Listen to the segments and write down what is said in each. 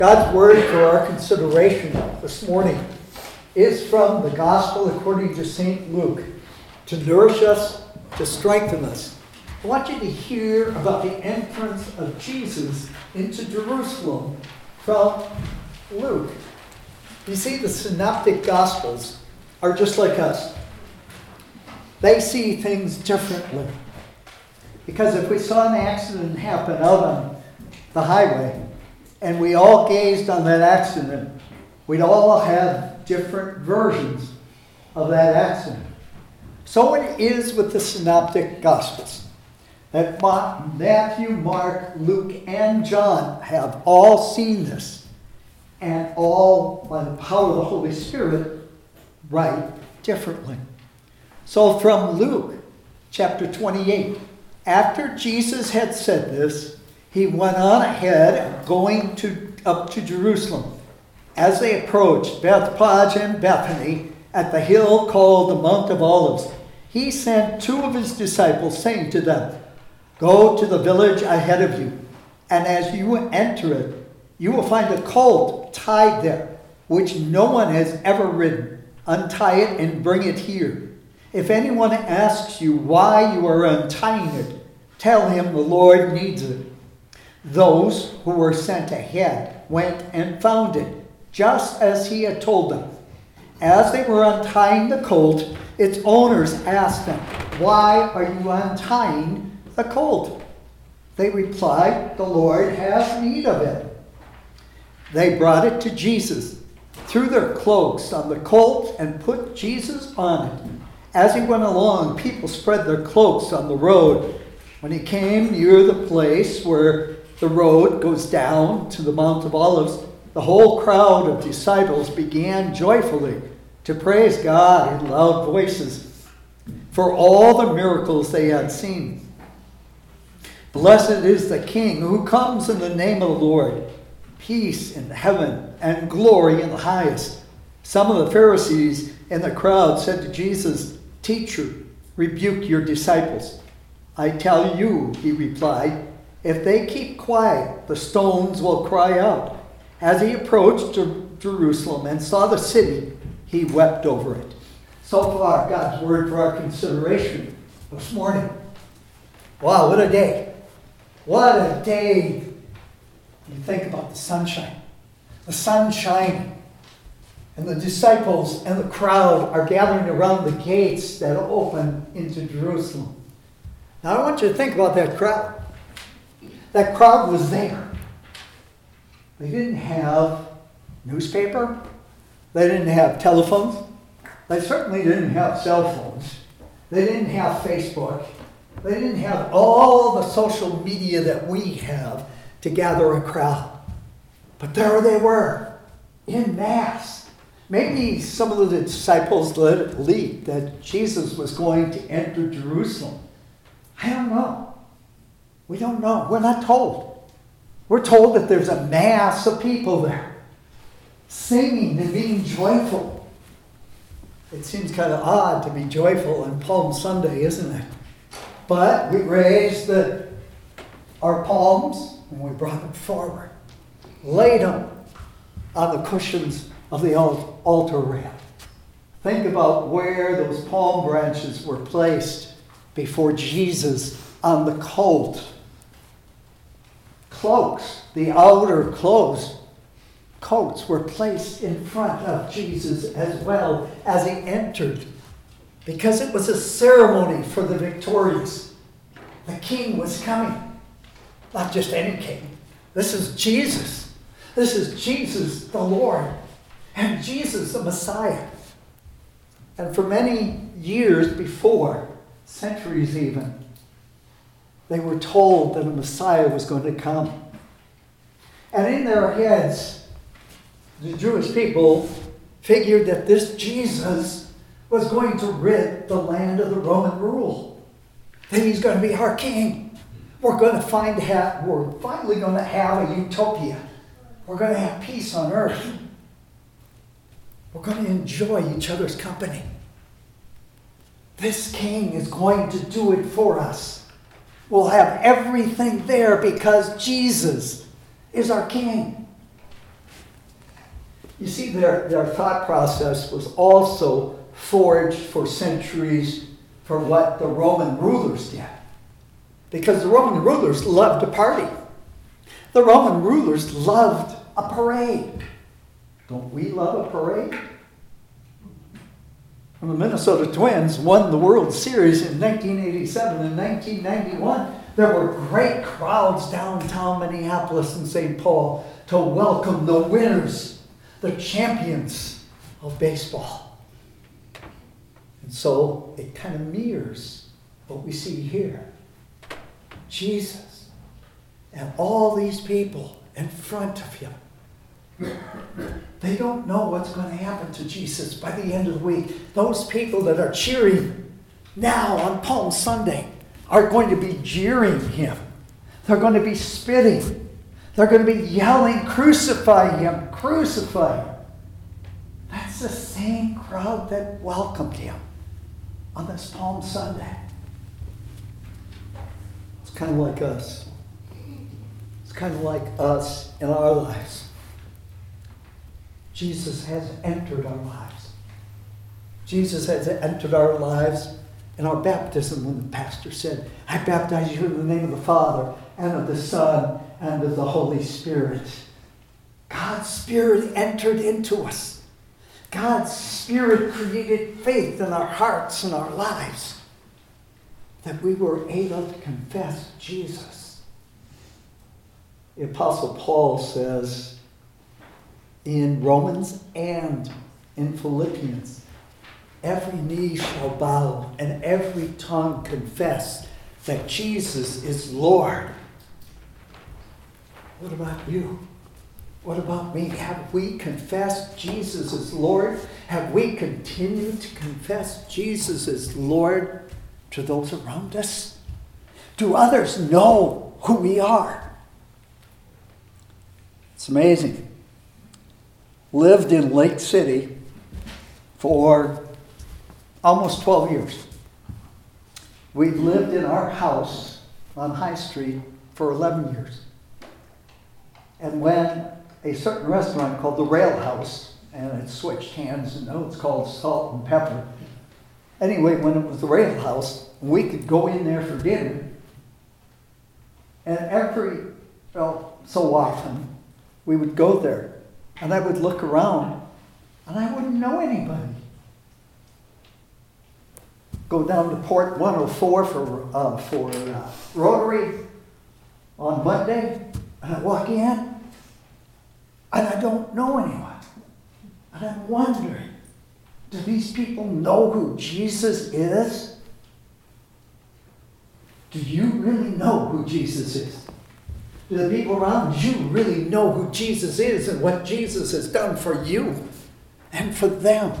God's word for our consideration this morning is from the Gospel according to St. Luke, to nourish us, to strengthen us. I want you to hear about the entrance of Jesus into Jerusalem from Luke. You see, the synoptic Gospels are just like us. They see things differently. Because if we saw an accident happen out on the highway, and we all gazed on that accident, we'd all have different versions of that accident. So it is with the synoptic Gospels. That Matthew, Mark, Luke, and John have all seen this, and all, by the power of the Holy Spirit, write differently. So from Luke chapter 28, after Jesus had said this, he went on ahead, going up to Jerusalem. As they approached Bethphage and Bethany at the hill called the Mount of Olives, he sent two of his disciples, saying to them, "Go to the village ahead of you, and as you enter it, you will find a colt tied there, which no one has ever ridden. Untie it and bring it here. If anyone asks you why you are untying it, tell him the Lord needs it." Those who were sent ahead went and found it, just as he had told them. As they were untying the colt, its owners asked them, "Why are you untying the colt?" They replied, "The Lord has need of it." They brought it to Jesus, threw their cloaks on the colt, and put Jesus on it. As he went along, people spread their cloaks on the road. When he came near the place where the road goes down to the Mount of Olives, the whole crowd of disciples began joyfully to praise God in loud voices for all the miracles they had seen. "Blessed is the King who comes in the name of the Lord. Peace in heaven and glory in the highest." Some of the Pharisees in the crowd said to Jesus, "Teacher, rebuke your disciples." "I tell you," he replied, "if they keep quiet, the stones will cry out." As he approached Jerusalem and saw the city, he wept over it. So far, God's word for our consideration this morning. Wow, what a day. What a day. You think about the sunshine. The sun shining. And the disciples and the crowd are gathering around the gates that open into Jerusalem. Now I want you to think about that crowd. That crowd was there. They didn't have newspaper. They didn't have telephones. They certainly didn't have cell phones. They didn't have Facebook. They didn't have all the social media that we have to gather a crowd. But there they were, in mass. Maybe some of the disciples let it leak that Jesus was going to enter Jerusalem. I don't know. We don't know. We're not told. We're told that there's a mass of people there, singing and being joyful. It seems kind of odd to be joyful on Palm Sunday, isn't it? But we raised our palms and we brought them forward, laid them on the cushions of the altar rail. Think about where those palm branches were placed before Jesus on the colt. Cloaks, the outer coats were placed in front of Jesus as well as he entered, because it was a ceremony for the victorious. The king was coming. Not just any king. This is Jesus. This is Jesus the Lord. And Jesus the Messiah. And for many years before, centuries even, they were told that a Messiah was going to come. And in their heads, the Jewish people figured that this Jesus was going to rid the land of the Roman rule. That he's going to be our king. We're finally going to have a utopia. We're going to have peace on earth. We're going to enjoy each other's company. This king is going to do it for us. We'll have everything there because Jesus is our king. You see, their thought process was also forged for centuries for what the Roman rulers did. Because the Roman rulers loved to party. The Roman rulers loved a parade. Don't we love a parade? When the Minnesota Twins won the World Series in 1987 and 1991, there were great crowds downtown Minneapolis and St. Paul to welcome the winners, the champions of baseball. And so it kind of mirrors what we see here. Jesus and all these people in front of him. They don't know what's going to happen to Jesus by the end of the week. Those people that are cheering now on Palm Sunday are going to be jeering him. They're going to be spitting. They're going to be yelling, "Crucify him, crucify him." That's the same crowd that welcomed him on this Palm Sunday. It's kind of like us. It's kind of like us in our lives. Jesus has entered our lives. Jesus has entered our lives in our baptism when the pastor said, "I baptize you in the name of the Father and of the Son and of the Holy Spirit." God's Spirit entered into us. God's Spirit created faith in our hearts and our lives that we were able to confess Jesus. The Apostle Paul says in Romans and in Philippians, every knee shall bow and every tongue confess that Jesus is Lord. What about you? What about me? Have we confessed Jesus is Lord? Have we continued to confess Jesus is Lord to those around us? Do others know who we are? It's amazing. Lived in Lake City for almost 12 years. We've lived in our house on High Street for 11 years. And when a certain restaurant called the Rail House, and it switched hands, and now it's called Salt and Pepper. Anyway, when it was the Rail House, we could go in there for dinner, and so often, we would go there, and I would look around, and I wouldn't know anybody. Go down to Port 104 for Rotary on Monday, and I walk in, and I don't know anyone. And I'm wondering, do these people know who Jesus is? Do you really know who Jesus is? Do the people around you really know who Jesus is and what Jesus has done for you and for them?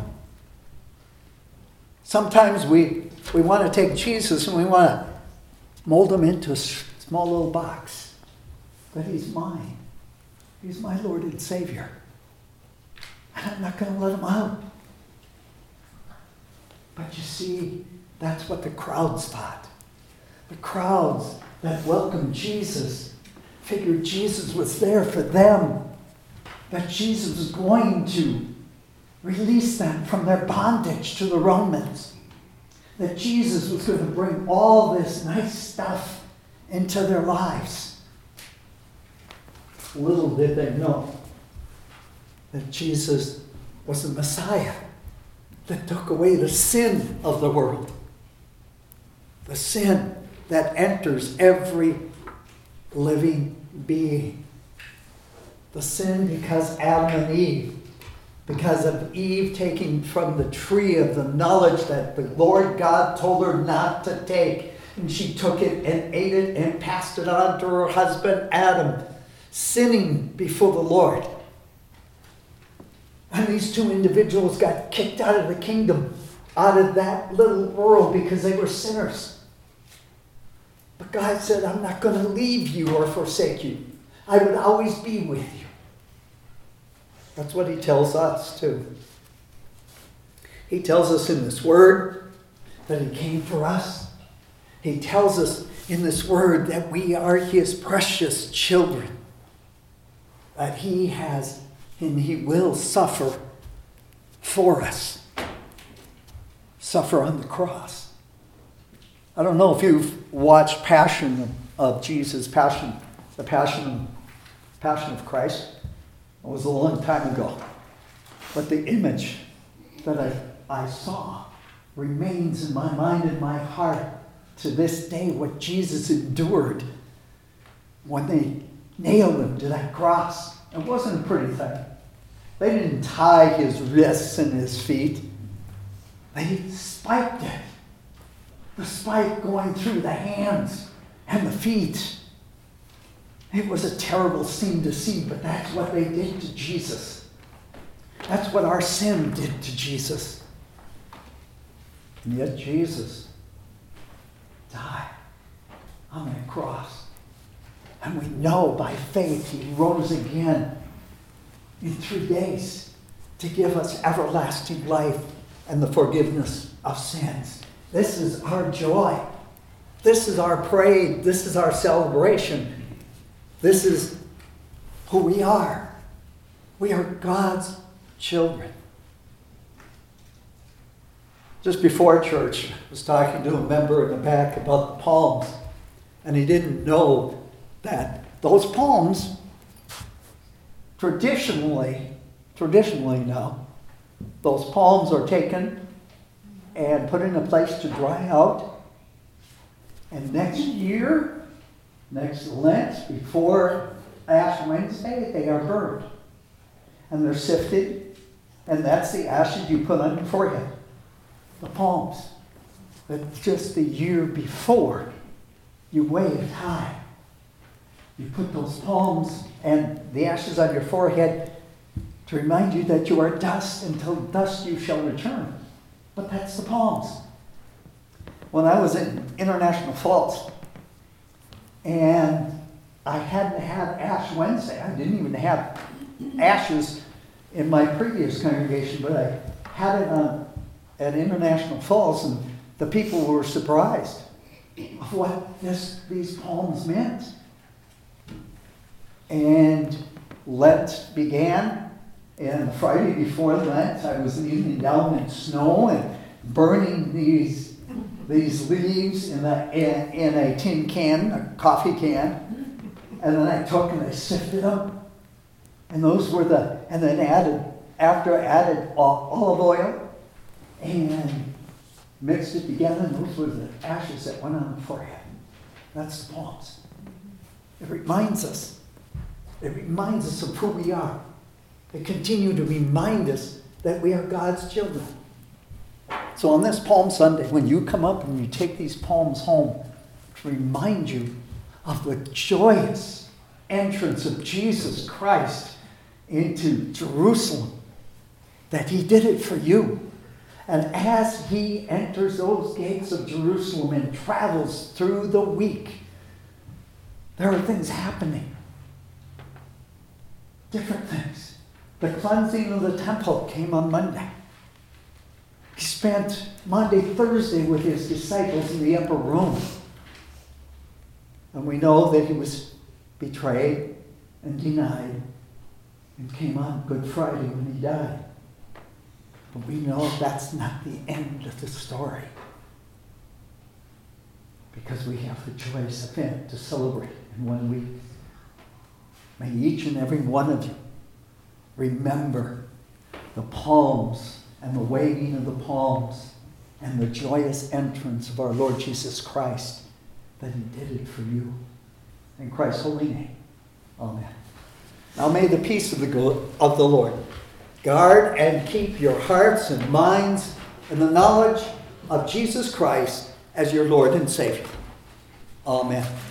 Sometimes we want to take Jesus and we want to mold him into a small little box. But he's mine. He's my Lord and Savior. And I'm not going to let him out. But you see, that's what the crowds thought. The crowds that welcomed Jesus figured Jesus was there for them. That Jesus was going to release them from their bondage to the Romans. That Jesus was going to bring all this nice stuff into their lives. Little did they know that Jesus was the Messiah that took away the sin of the world. The sin that enters every living being. The sin because Adam and Eve, because of Eve taking from the tree of the knowledge that the Lord God told her not to take. And she took it and ate it and passed it on to her husband Adam, sinning before the Lord. And these two individuals got kicked out of the kingdom, out of that little world because they were sinners. But God said, I'm not going to leave you or forsake you. I would always be with you. That's what he tells us too. He tells us in this word that he came for us. He tells us in this word that we are his precious children. That he has And he will suffer for us. Suffer on the cross. I don't know if you've watched Passion of Jesus, the Passion of Christ. It was a long time ago. But the image that I saw remains in my mind and my heart to this day, what Jesus endured when they nailed him to that cross. It wasn't a pretty thing. They didn't tie his wrists and his feet. They spiked it. The spike going through the hands and the feet. It was a terrible scene to see, but that's what they did to Jesus. That's what our sin did to Jesus. And yet Jesus died on that cross. And we know by faith he rose again in 3 days to give us everlasting life and the forgiveness of sins. This is our joy. This is our parade. This is our celebration. This is who we are. We are God's children. Just before church, I was talking to a member in the back about the palms, and he didn't know that those palms, traditionally now, those palms are taken and put in a place to dry out, and next year, next Lent, before Ash Wednesday, they are burned. And they're sifted, and that's the ashes you put on your forehead. The palms. But just the year before, you wait time. You put those palms and the ashes on your forehead to remind you that you are dust, until dust you shall return. But that's the palms. When I was in International Falls, and I hadn't had Ash Wednesday, I didn't even have ashes in my previous congregation, but I had it at International Falls, and the people were surprised of what these palms meant. And Lent began, and the Friday before Lent, I was kneeling down in snow and burning these leaves in a tin can, a coffee can, and then I took and I sifted them. And those were and then added olive oil and mixed it together, and those were the ashes that went on the forehead. That's the palms. It reminds us of who we are. They continue to remind us that we are God's children. So on this Palm Sunday, when you come up and you take these palms home, to remind you of the joyous entrance of Jesus Christ into Jerusalem, that he did it for you. And as he enters those gates of Jerusalem and travels through the week, there are things happening. Different things. The cleansing of the temple came on Monday. He spent Monday, Thursday with his disciples in the upper room. And we know that he was betrayed and denied and came on Good Friday when he died. But we know that's not the end of the story, because we have the joyous event to celebrate in 1 week. May each and every one of you remember the palms and the waving of the palms and the joyous entrance of our Lord Jesus Christ, that he did it for you. In Christ's holy name, amen. Now may the peace of the Lord guard and keep your hearts and minds in the knowledge of Jesus Christ as your Lord and Savior. Amen.